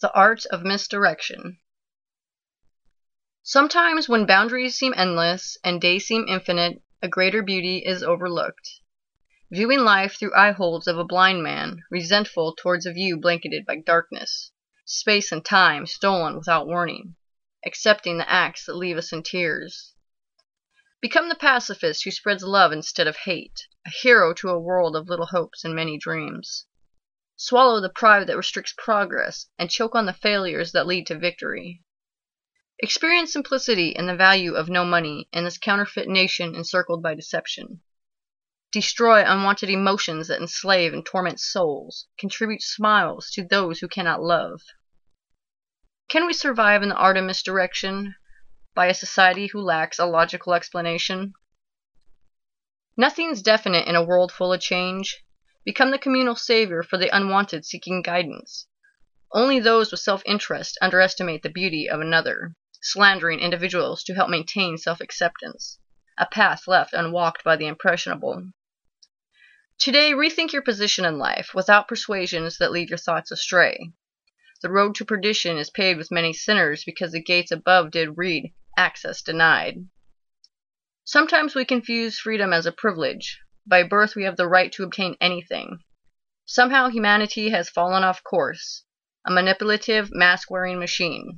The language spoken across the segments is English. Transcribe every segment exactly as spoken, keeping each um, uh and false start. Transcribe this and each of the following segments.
The Art of Misdirection. Sometimes when boundaries seem endless and days seem infinite, a greater beauty is overlooked. Viewing life through eye-holes of a blind man, resentful towards a view blanketed by darkness, space and time stolen without warning, accepting the acts that leave us in tears. Become the pacifist who spreads love instead of hate, a hero to a world of little hopes and many dreams. Swallow the pride that restricts progress, and choke on the failures that lead to victory. Experience simplicity and the value of no money in this counterfeit nation encircled by deception. Destroy unwanted emotions that enslave and torment souls. Contribute smiles to those who cannot love. Can we survive in the art of misdirection by a society who lacks a logical explanation? Nothing's definite in a world full of change. Become the communal savior for the unwanted seeking guidance. Only those with self-interest underestimate the beauty of another, slandering individuals to help maintain self-acceptance, a path left unwalked by the impressionable. Today, rethink your position in life without persuasions that lead your thoughts astray. The road to perdition is paved with many sinners because the gates above did read, access denied. Sometimes we confuse freedom as a privilege. By birth we have the right to obtain anything. Somehow humanity has fallen off course, a manipulative, mask-wearing machine.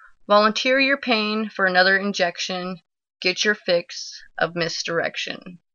Volunteer your pain for another injection. Get your fix of misdirection.